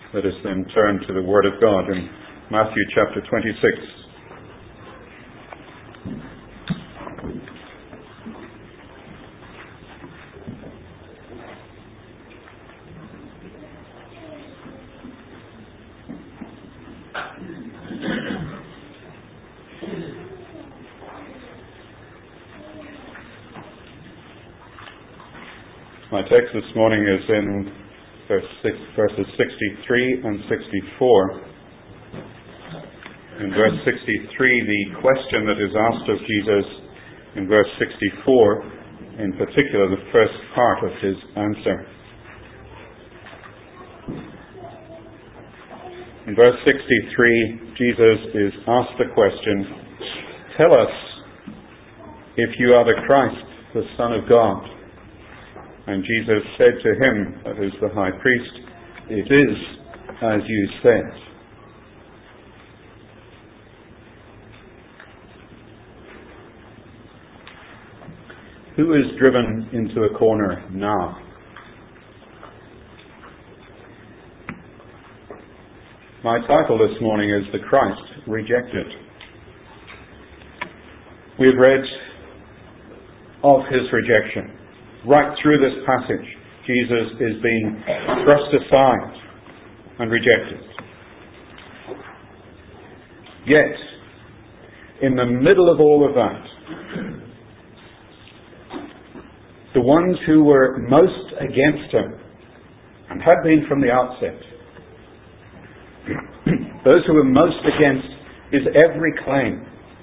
Let us then turn to the Word of God in Matthew chapter 26. My text this morning is in verses 63 and 64. In verse 63, the question that is asked of Jesus. In verse 64, in particular, the first part of his answer. In verse 63, Jesus is asked the question, "Tell us if you are the Christ, the Son of God." And Jesus said to him, that is the high priest, "It is as you said." Who is driven into a corner now? My title this morning is "The Christ Rejected." We've read of his rejection. Right through this passage, Jesus is being thrust aside and rejected. Yet, in the middle of all of that, the ones who were most against him, and had been from the outset, those who were most against his every claim,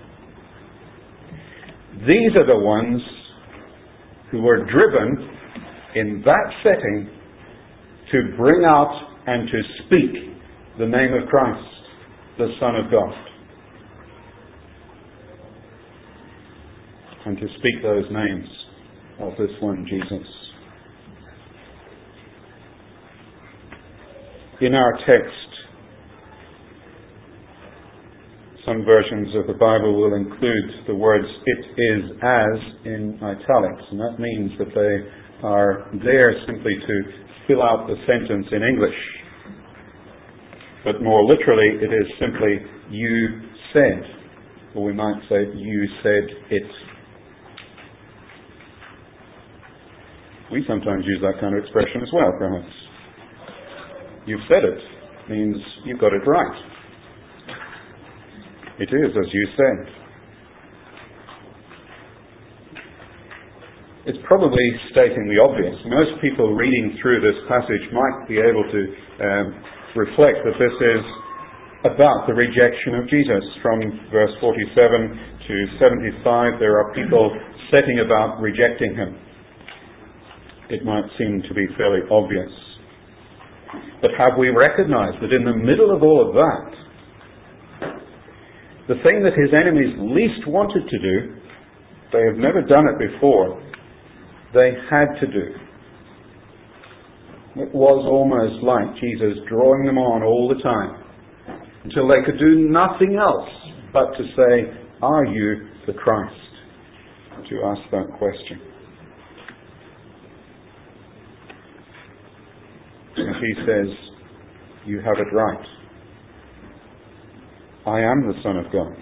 these are the ones who were driven in that setting to bring out and to speak the name of Christ, the Son of God. And to speak those names of this one Jesus. In our text, some versions of the Bible will include the words "it is as" in italics, and that means that they are there simply to fill out the sentence in English. But more literally, it is simply "you said," or we might say "you said it." We sometimes use that kind of expression as well, perhaps. "You've said it" means you've got it right. It is as you said. It's probably stating the obvious. Most people reading through this passage might be able to reflect that this is about the rejection of Jesus. From verse 47 to 75, there are people setting about rejecting him. It might seem to be fairly obvious. But have we recognized that in the middle of all of that, the thing that his enemies least wanted to do, they have never done it before, they had to do. It was almost like Jesus drawing them on all the time until they could do nothing else but to say, "Are you the Christ?" To ask that question. And he says, "You have it right. I am the Son of God."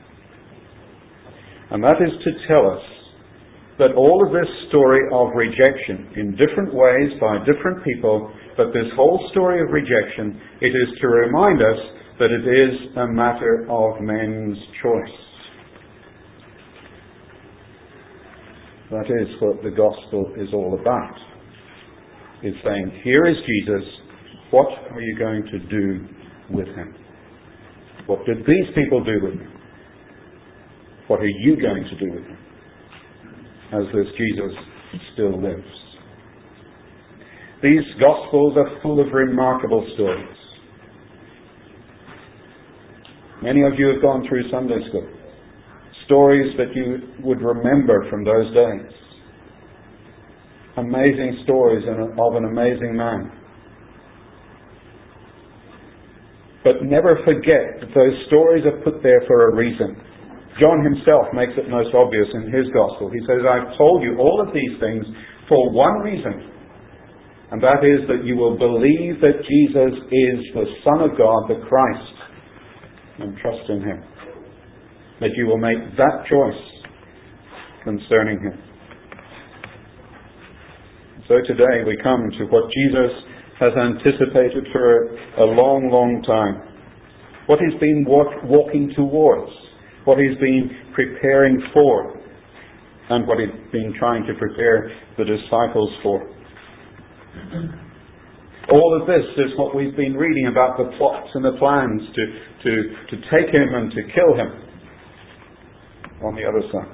And that is to tell us that all of this story of rejection, in different ways by different people, but this whole story of rejection, it is to remind us that it is a matter of men's choice. That is what the gospel is all about. It's saying, here is Jesus, what are you going to do with him? What did these people do with him? What are you going to do with him? As this Jesus still lives. These Gospels are full of remarkable stories. Many of you have gone through Sunday school. Stories that you would remember from those days. Amazing stories of an amazing man. But never forget that those stories are put there for a reason. John himself makes it most obvious in his Gospel. He says, I've told you all of these things for one reason. And that is that you will believe that Jesus is the Son of God, the Christ, and trust in Him. That you will make that choice concerning Him. So today we come to what Jesus has anticipated for a long, long time. What He's been walking towards. What He's been preparing for. And what He's been trying to prepare the disciples for. All of this is what we've been reading about, the plots and the plans to take Him and to kill Him on the other side.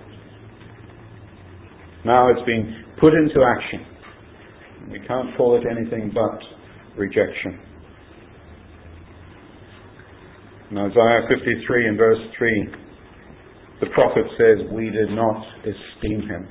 Now it's been put into action. We can't call it anything but rejection. In Isaiah 53 and verse 3, the prophet says, "We did not esteem Him.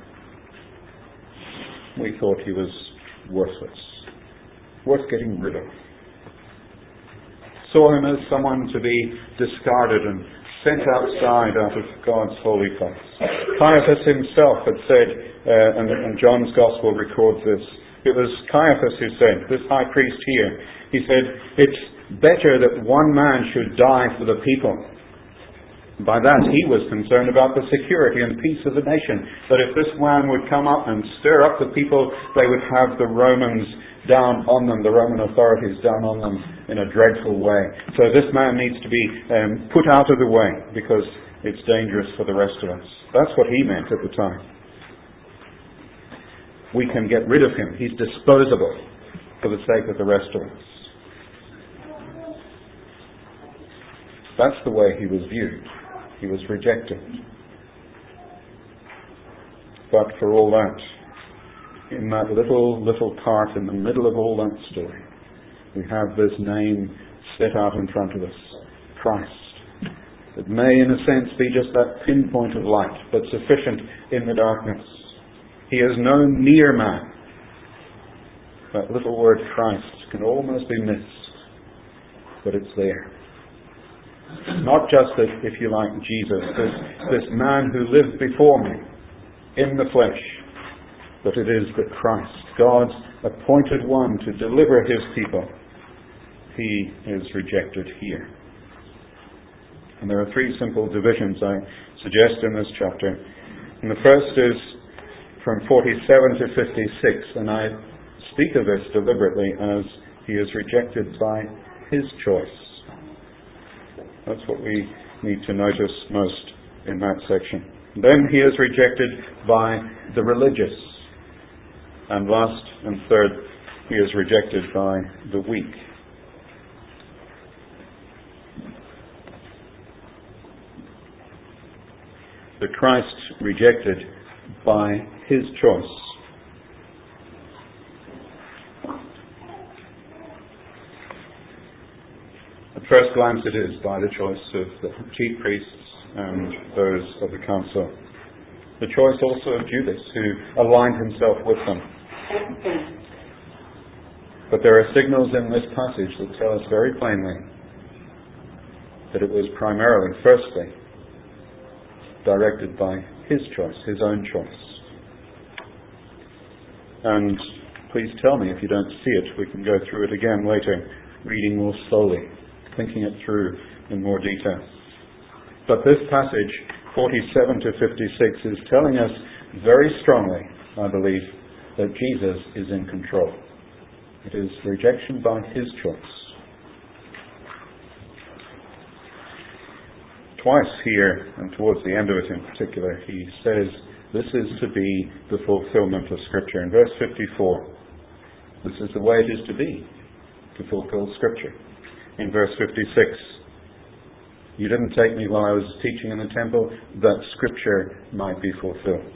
We thought He was worthless, worth getting rid of. Saw Him as someone to be discarded and sent outside out of God's holy place." Caiaphas himself had said, and John's Gospel records this, it was Caiaphas who said, this high priest here, he said, "It's better that one man should die for the people." By that he was concerned about the security and peace of the nation. That if this man would come up and stir up the people, they would have the Romans down on them, the Roman authorities down on them in a dreadful way. So this man needs to be put out of the way because it's dangerous for the rest of us. That's what he meant at the time. We can get rid of him. He's disposable for the sake of the rest of us. That's the way he was viewed. He was rejected. But for all that, in that little part in the middle of all that story, we have this name set out in front of us, Christ. It may, in a sense, be just that pinpoint of light, but sufficient in the darkness. He is no mere man. That little word Christ can almost be missed, but it's there. Not just that, if you like, Jesus, this man who lived before me in the flesh, but it is the Christ, God's appointed one to deliver His people. He is rejected here. And there are three simple divisions I suggest in this chapter. And the first is from 47 to 56, and I speak of this deliberately as He is rejected by His choice. That's what we need to notice most in that section. Then He is rejected by the religious. And last and third, He is rejected by the weak. The Christ rejected by His choice. At first glance it is by the choice of the chief priests and those of the council. The choice also of Judas, who aligned himself with them. But there are signals in this passage that tell us very plainly that it was primarily, firstly, directed by his choice, his own choice. And please tell me if you don't see it. We can go through it again later, reading more slowly, thinking it through in more detail. But this passage, 47 to 56, is telling us very strongly, I believe, that Jesus is in control. It is rejection by his choice. Twice here, and towards the end of it in particular, he says this is to be the fulfillment of Scripture. In verse 54, this is the way it is to be, to fulfill Scripture. In verse 56, you didn't take me while I was teaching in the temple, that Scripture might be fulfilled.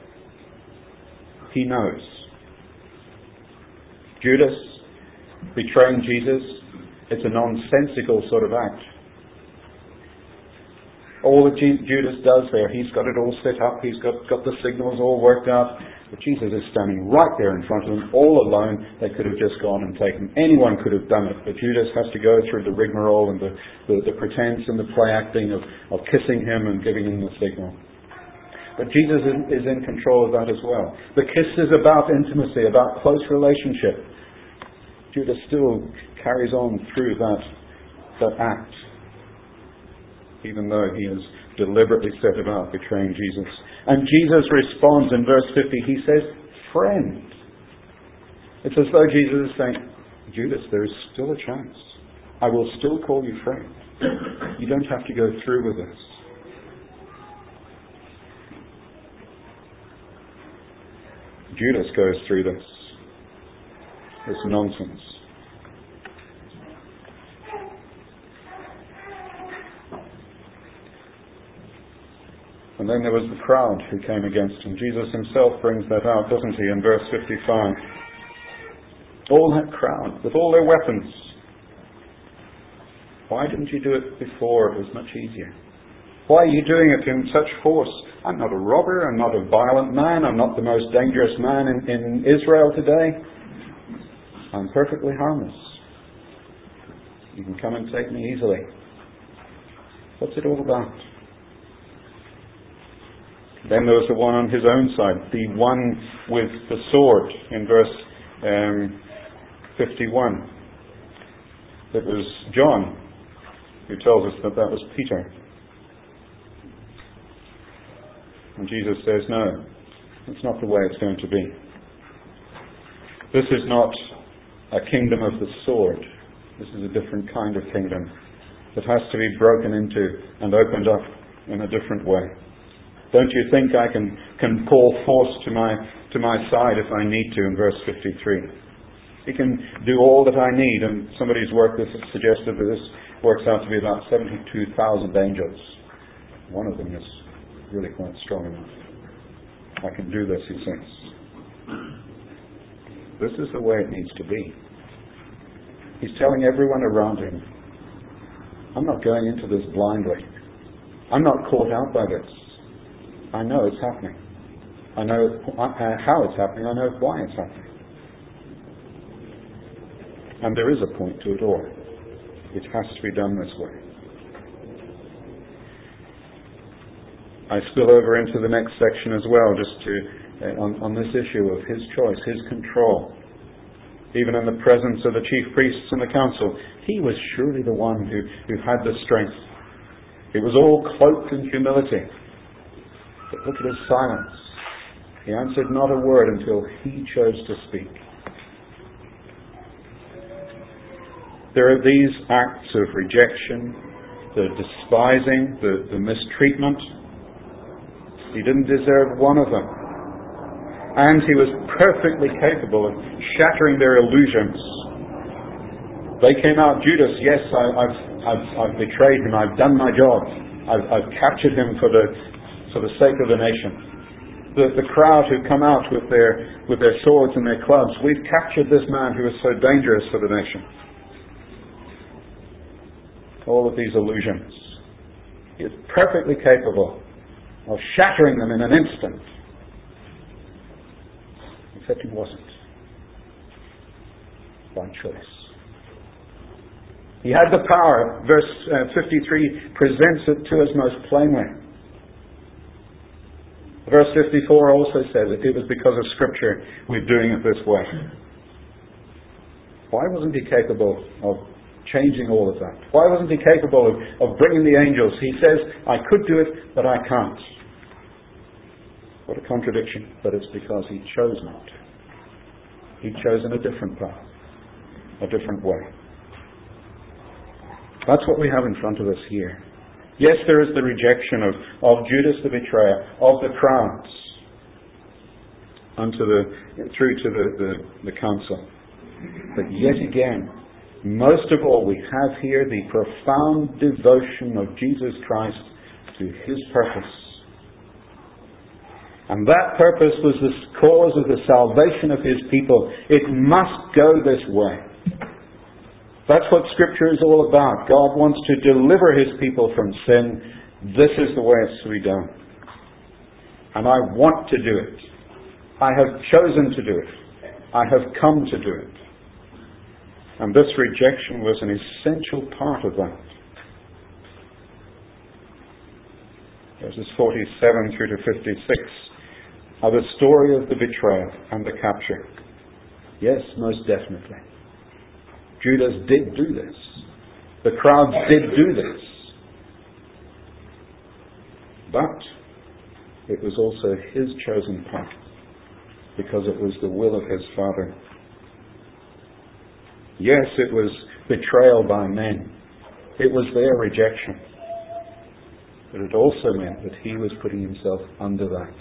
He knows. Judas betraying Jesus, it's a nonsensical sort of act. All that Judas does there, he's got it all set up, he's got the signals all worked out, but Jesus is standing right there in front of them, all alone. They could have just gone and taken. Anyone could have done it, but Judas has to go through the rigmarole and the pretense and the play acting of kissing him and giving him the signal. But Jesus is in control of that as well. The kiss is about intimacy, about close relationship. Judas still carries on through that act, even though he has deliberately set about betraying Jesus. And Jesus responds in verse 50. He says, "Friend." It's as though Jesus is saying, "Judas, there is still a chance. I will still call you friend. You don't have to go through with this." Judas goes through this nonsense. And then there was the crowd who came against him. Jesus himself brings that out, doesn't he, in verse 55. All that crowd, with all their weapons. Why didn't you do it before? It was much easier. Why are you doing it in such force? I'm not a robber. I'm not a violent man. I'm not the most dangerous man in Israel today. I'm perfectly harmless. You can come and take me easily. What's it all about? Then there was the one on his own side, the one with the sword, in verse 51. It was John who tells us that was Peter. And Jesus says, no, it's not the way it's going to be. This is not a kingdom of the sword. This is a different kind of kingdom that has to be broken into and opened up in a different way. Don't you think I can call force to my side if I need to, in verse 53. He can do all that I need, and somebody's work has suggested that this works out to be about 72,000 angels. One of them is really quite strong enough. I can do this, he says. This is the way it needs to be. He's telling everyone around him, I'm not going into this blindly. I'm not caught out by this. I know it's happening. I know how it's happening. I know why it's happening. And there is a point to it all. It has to be done this way. I spill over into the next section as well, just to on this issue of his choice, his control. Even in the presence of the chief priests and the council, he was surely the one who had the strength. It was all cloaked in humility. But look at his silence. He answered not a word until he chose to speak. There are these acts of rejection, the despising, the mistreatment. He didn't deserve one of them. And he was perfectly capable of shattering their illusions. They came out, Judas, yes, I've betrayed him. I've done my job. I've captured him for the sake of the nation. The crowd who come out with their swords and their clubs, we've captured this man who is so dangerous for the nation. All of these illusions. He is perfectly capable of shattering them in an instant. Except he wasn't. By choice. He had the power. Verse 53 presents it to us most plainly. Verse 54 also says it was because of Scripture we're doing it this way. Why wasn't he capable of changing all of that? Why wasn't he capable of bringing the angels? He says, I could do it, but I can't. What a contradiction. But it's because he chose not. He'd chosen a different path, a different way. That's what we have in front of us here. Yes, there is the rejection of Judas the betrayer, of the crowds, through to the council. But yet again, most of all, we have here the profound devotion of Jesus Christ to his purpose. And that purpose was the cause of the salvation of his people. It must go this way. That's what Scripture is all about. God wants to deliver his people from sin. This is the way it's to be done. And I want to do it. I have chosen to do it. I have come to do it. And this rejection was an essential part of that. Verses 47 through to 56 are the story of the betrayal and the capture. Yes, most definitely. Judas did do this. The crowds did do this. But it was also his chosen path, because it was the will of his Father. Yes, it was betrayal by men. It was their rejection. But it also meant that he was putting himself under that,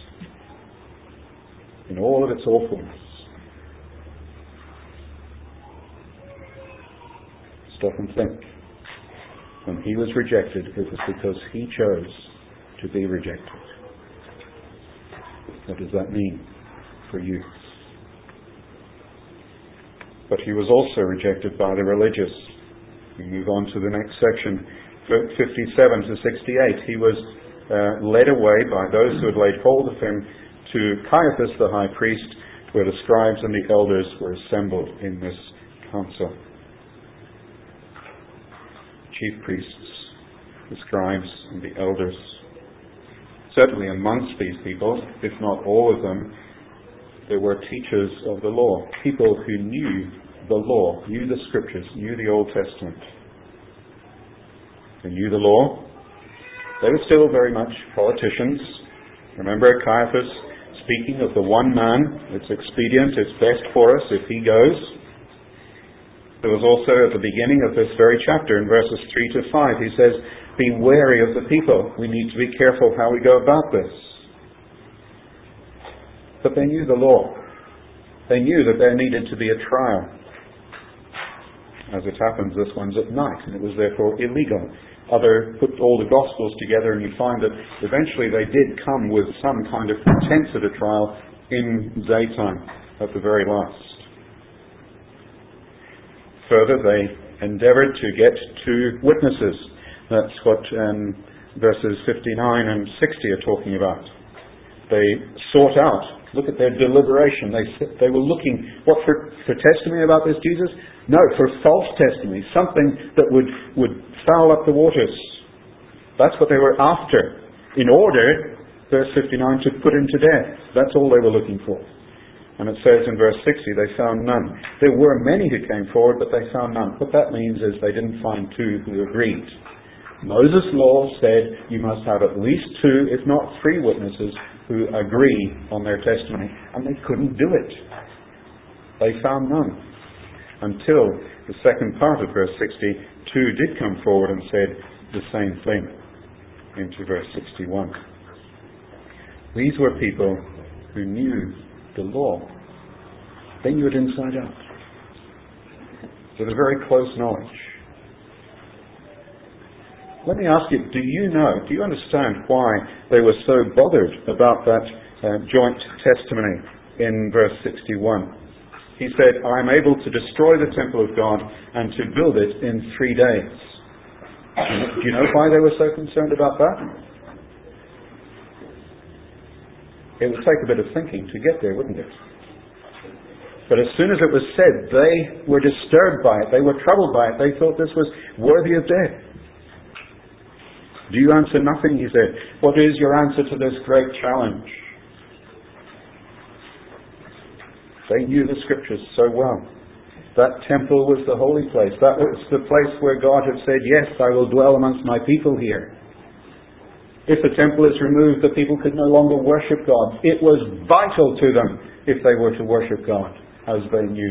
in all of its awfulness. Stop and think. When he was rejected, it was because he chose to be rejected. What does that mean for you? But he was also rejected by the religious. We move on to the next section, 57 to 68. He was led away by those who had laid hold of him to Caiaphas the high priest, where the scribes and the elders were assembled in this council. Chief priests, the scribes and the elders. Certainly amongst these people, if not all of them, there were teachers of the law, people who knew the law, knew the scriptures, knew the Old Testament. They knew the law. They were still very much politicians. Remember Caiaphas speaking of the one man. It's expedient, it's best for us if he goes. There was also at the beginning of this very chapter, in verses 3 to 5, he says, be wary of the people. We need to be careful how we go about this. But they knew the law. They knew that there needed to be a trial. As it happens, this one's at night, and it was therefore illegal. Put all the Gospels together, and you find that eventually they did come with some kind of pretense at a trial in daytime, at the very last. Further, they endeavoured to get two witnesses. That's what verses 59 and 60 are talking about. They sought out, look at their deliberation. They were looking, what, for testimony about this Jesus? No, for false testimony, something that would foul up the waters. That's what they were after, in order, verse 59, to put him to death. That's all they were looking for. And it says in verse 60, they found none. There were many who came forward, but they found none. What that means is they didn't find two who agreed. Moses' law said you must have at least two, if not three witnesses who agree on their testimony. And they couldn't do it. They found none. Until the second part of verse 60, two did come forward and said the same thing into verse 61. These were people who knew the law. They knew it inside out. With a very close knowledge. Let me ask you, do you understand why they were so bothered about that joint testimony in verse 61? He said, I am able to destroy the temple of God and to build it in 3 days. Do you know why they were so concerned about that? It would take a bit of thinking to get there, wouldn't it? But as soon as it was said, they were disturbed by it. They were troubled by it. They thought this was worthy of death. Do you answer nothing? He said. What is your answer to this great challenge? They knew the scriptures so well. That temple was the holy place. That was the place where God had said, yes, I will dwell amongst my people here. If the temple is removed, the people could no longer worship God. It was vital to them if they were to worship God, as they knew.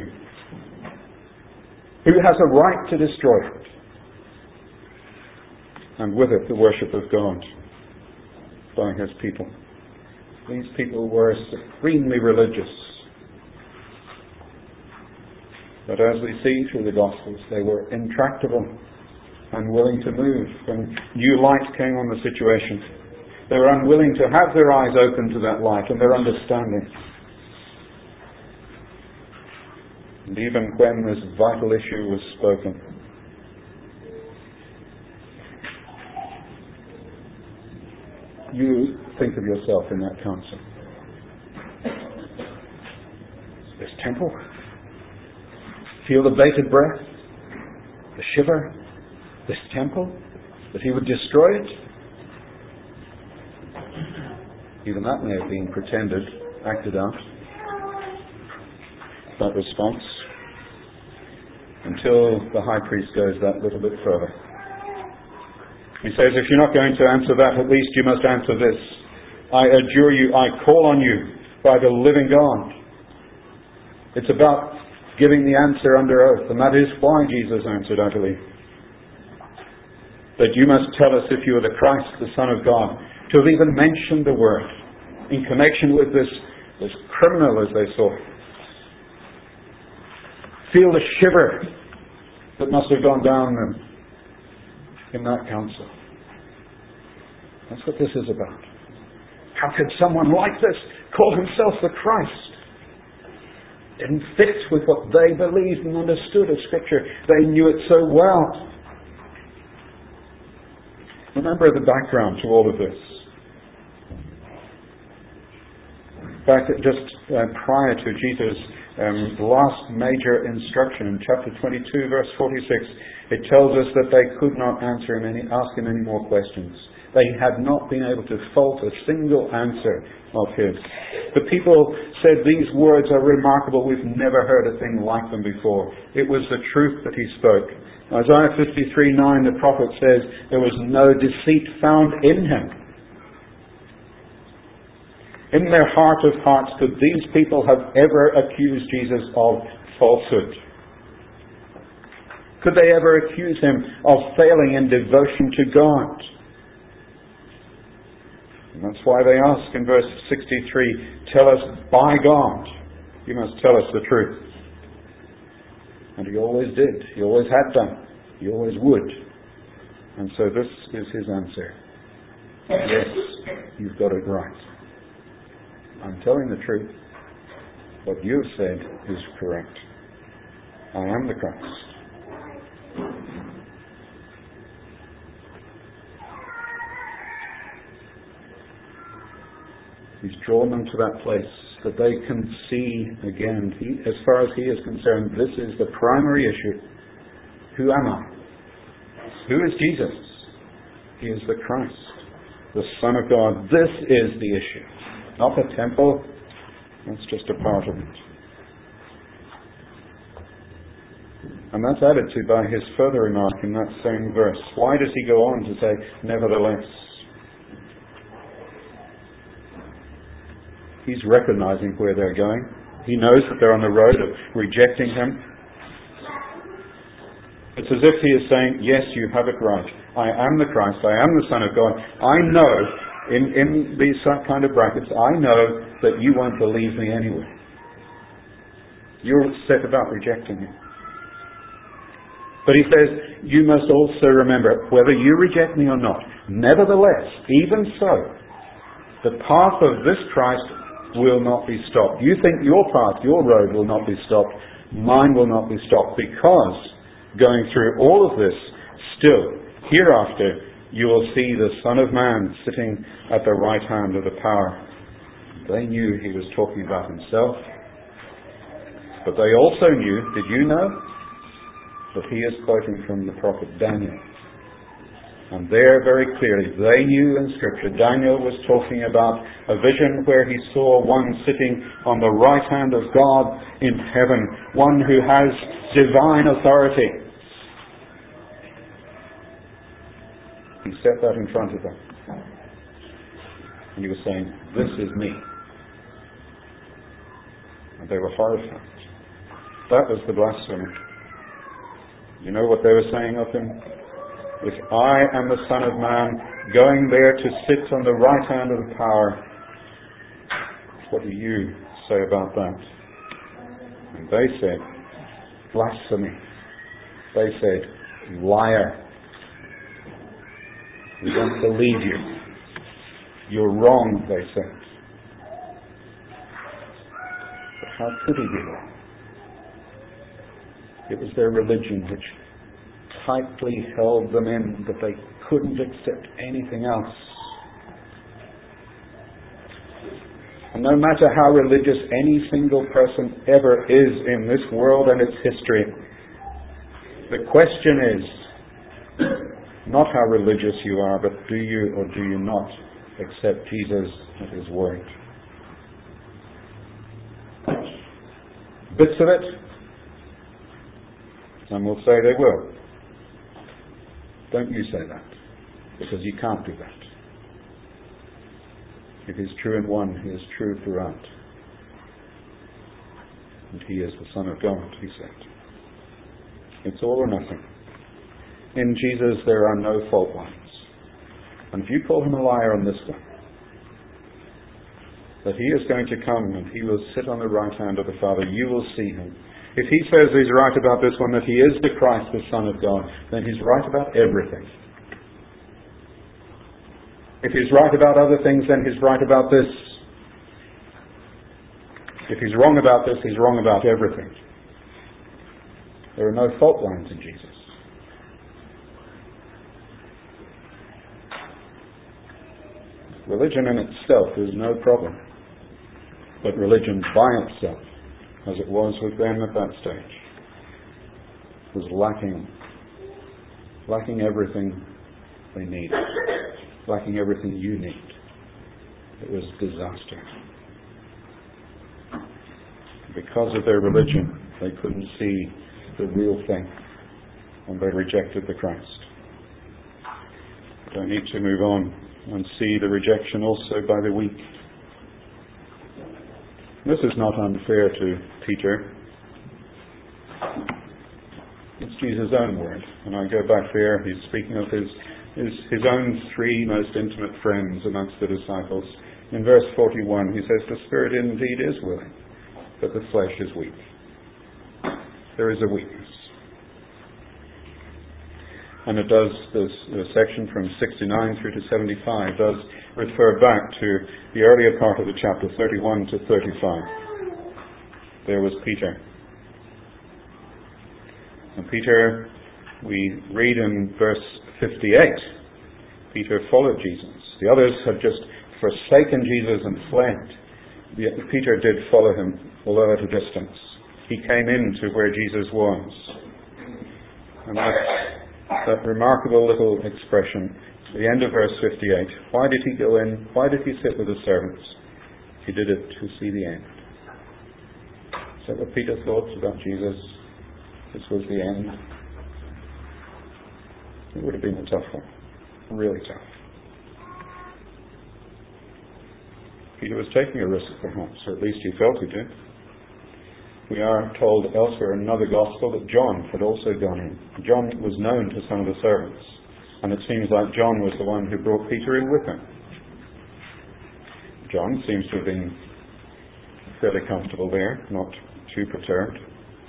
Who has a right to destroy it? And with it, the worship of God by his people. These people were supremely religious. But as we see through the Gospels, they were intractable, unwilling to move when new light came on the situation. They were unwilling to have their eyes open to that light and their understanding. And even when this vital issue was spoken, you think of yourself in that council. This temple? Feel the bated breath? The shiver? This temple? That he would destroy it? Even that may have been pretended, acted out. That response. until the high priest goes that little bit further. He says, if you're not going to answer that, at least you must answer this. I adjure you, I call on you by the living God. It's about giving the answer under oath, and that is why Jesus answered, I believe. That you must tell us if you are the Christ, the Son of God. To have even mentioned the word in connection with this criminal, as they saw. Feel the shiver that must have gone down them in that council. That's what this is about. How could someone like this call himself the Christ? Didn't fit with what they believed and understood of Scripture. They knew it so well. Remember the background to all of this. In fact, just prior to Jesus' last major instruction in chapter 22, verse 46, it tells us that they could not ask him any more questions. They had not been able to fault a single answer of his. The people said, these words are remarkable. We've never heard a thing like them before. It was the truth that he spoke. Isaiah 53:9, the prophet says, there was no deceit found in him. In their heart of hearts, could these people have ever accused Jesus of falsehood? Could they ever accuse him of failing in devotion to God? And that's why they ask in verse 63, tell us by God, you must tell us the truth. And he always did. He always had done. He always would. And so this is his answer. Yes, you've got it right. I'm telling the truth. What you've said is correct. I am the Christ. He's drawn them to that place that they can see again. As far as he is concerned, this is the primary issue. Who am I? Who is Jesus? He is the Christ, the Son of God. This is the issue. Not the temple. That's just a part of it. And that's added to by his further remark in that same verse. Why does he go on to say, nevertheless? He's recognizing where they're going. He knows that they're on the road of rejecting him. It's as if he is saying, yes, you have it right. I am the Christ. I am the Son of God. I know, in these kind of brackets, I know that you won't believe me anyway. You're set about rejecting me. But he says, you must also remember, whether you reject me or not, nevertheless, even so, the path of this Christ will not be stopped. You think your path, your road will not be stopped. Mine will not be stopped, because going through all of this, still, hereafter, you will see the Son of Man sitting at the right hand of the power. They knew he was talking about himself, but they also knew, did you know, that he is quoting from the prophet Daniel. And there, very clearly, they knew in Scripture, Daniel was talking about a vision where he saw one sitting on the right hand of God in heaven, one who has divine authority. He set that in front of them. And he was saying, this is me. And they were horrified. That was the blasphemy. You know what they were saying of him? If I am the Son of Man, going there to sit on the right hand of the power, what do you say about that? And they said, blasphemy. They said, liar. We don't believe you. You're wrong, they said. But how could he be wrong? It was their religion which tightly held them in, that they couldn't accept anything else. And no matter how religious any single person ever is in this world and its history, the question is not how religious you are, but do you or do you not accept Jesus and his word? Bits of it, Some will say they will. Don't you say that, because you can't do that. If He's true in one, He is true throughout. And He is the Son of God, He said. It's all or nothing. In Jesus there are no fault lines. And if you call Him a liar on this one, that He is going to come and He will sit on the right hand of the Father, you will see Him. If He says He's right about this one, that He is the Christ, the Son of God, then He's right about everything. If He's right about other things, then He's right about this. If He's wrong about this, He's wrong about everything. There are no fault lines in Jesus. Religion in itself is no problem. But religion by itself, as it was with them at that stage, was lacking everything they needed, lacking everything you need. It was disaster. Because of their religion, they couldn't see the real thing, and they rejected the Christ. But I need to move on and see the rejection also by the weak. This is not unfair to Peter. It's Jesus' own word. And I go back there, he's speaking of his own three most intimate friends amongst the disciples. In verse 41, he says, "The spirit indeed is willing, but the flesh is weak." There is a weakness. And it does, this section from 69 through to 75 does refer back to the earlier part of the chapter, 31 to 35. There was Peter. And Peter, we read in verse 58, Peter followed Jesus. The others had just forsaken Jesus and fled. Peter did follow Him, although at a distance. He came into where Jesus was. And that remarkable little expression, the end of verse 58. Why did He go in? Why did He sit with the servants? He did it to see the end. Is that what Peter thought about Jesus? This was the end. It would have been a tough one. Really tough. Peter was taking a risk, perhaps, or at least he felt he did. We are told elsewhere in another gospel that John had also gone in. John was known to some of the servants, and it seems like John was the one who brought Peter in with him. John seems to have been fairly comfortable there, not too perturbed.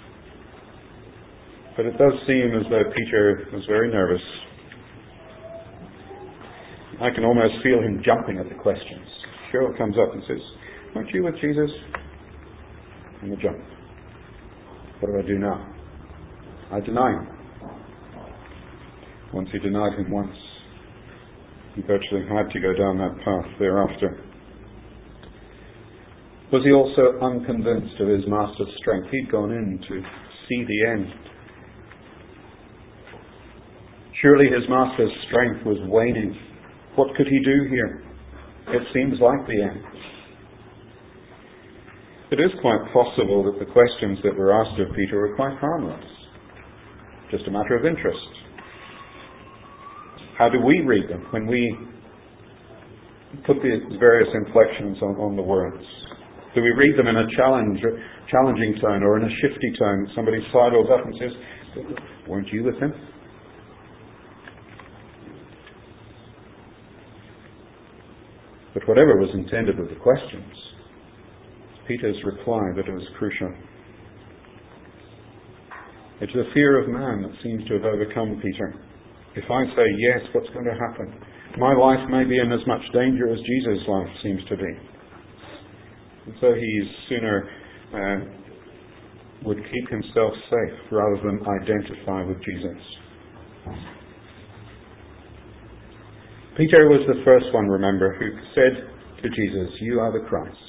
But it does seem as though Peter was very nervous. I can almost feel him jumping at the questions. Cheryl comes up and says, "Weren't you with Jesus?" And the jump. What do I do now? I deny Him. Once he denied Him once, he virtually had to go down that path thereafter. Was he also unconvinced of his master's strength? He'd gone in to see the end. Surely his master's strength was waning. What could he do here? It seems like the end. It is quite possible that the questions that were asked of Peter were quite harmless. Just a matter of interest. How do we read them when we put the various inflections on the words? Do we read them in a challenging tone or in a shifty tone? Somebody sidles up and says, "Weren't you with him?" But whatever was intended with the questions, Peter's reply that it was crucial. It's the fear of man that seems to have overcome Peter. If I say yes, what's going to happen? My life may be in as much danger as Jesus' life seems to be. And so he sooner would keep himself safe rather than identify with Jesus. Peter was the first one, remember, who said to Jesus, "You are the Christ."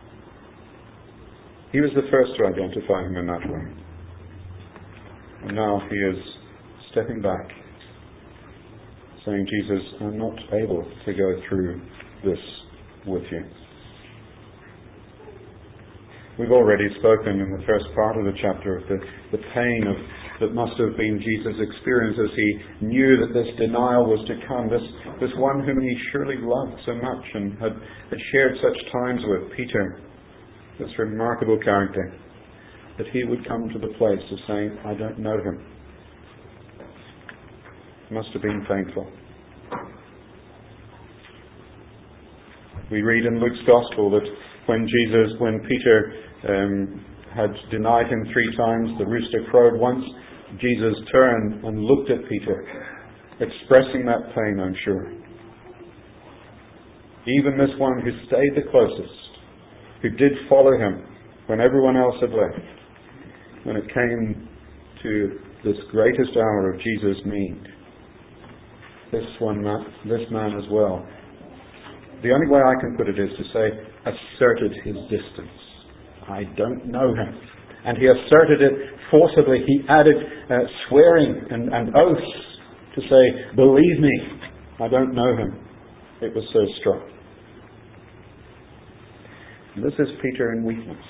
He was the first to identify Him in that way. And now he is stepping back, saying, "Jesus, I'm not able to go through this with you." We've already spoken in the first part of the chapter of the pain of that must have been Jesus' experience as he knew that this denial was to come, this one whom he surely loved so much and had shared such times with, Peter, this remarkable character, that he would come to the place of saying, I don't know him. It must have been painful. We read in Luke's Gospel that when Peter had denied him 3 times, the rooster crowed once, Jesus turned and looked at Peter, expressing that pain, I'm sure. Even this one who stayed the closest, who did follow him when everyone else had left, when it came to this greatest hour of Jesus' need, this man as well, the only way I can put it is to say, asserted his distance. I don't know him. And he asserted it forcibly. He added swearing and oaths to say, believe me, I don't know him. It was so strong. And this is Peter in weakness.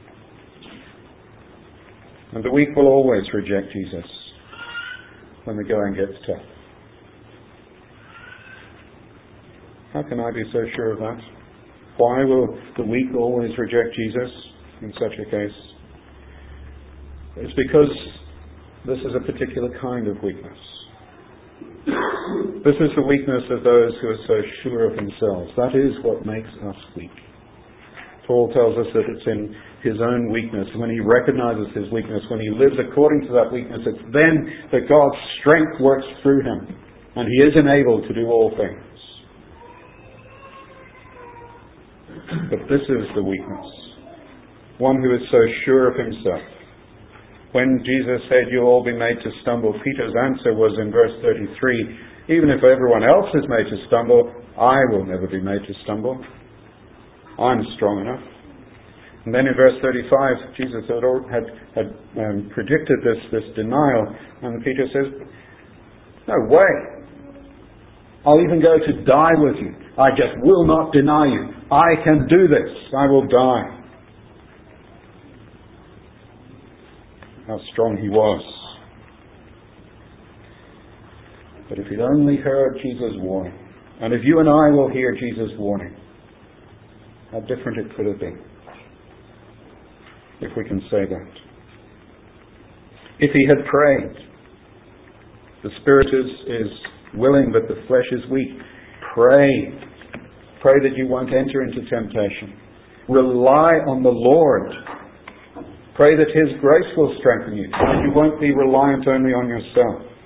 And the weak will always reject Jesus when the going gets tough. How can I be so sure of that? Why will the weak always reject Jesus in such a case? It's because this is a particular kind of weakness. This is the weakness of those who are so sure of themselves. That is what makes us weak. Paul tells us that it's in his own weakness, when he recognizes his weakness, when he lives according to that weakness, it's then that God's strength works through him, and he is enabled to do all things. But this is the weakness. One who is so sure of himself. When Jesus said, you'll all be made to stumble, Peter's answer was in verse 33, even if everyone else is made to stumble, I will never be made to stumble. I'm strong enough. And then in verse 35, Jesus had predicted this denial, and Peter says, no way. I'll even go to die with you. I just will not deny you. I can do this. I will die. How strong he was. But if he'd only heard Jesus' warning, and if you and I will hear Jesus' warning, how different it could have been, if we can say that. If he had prayed, the spirit is willing, but the flesh is weak. Pray. Pray that you won't enter into temptation. Rely on the Lord. Pray that his grace will strengthen you, and you won't be reliant only on yourself.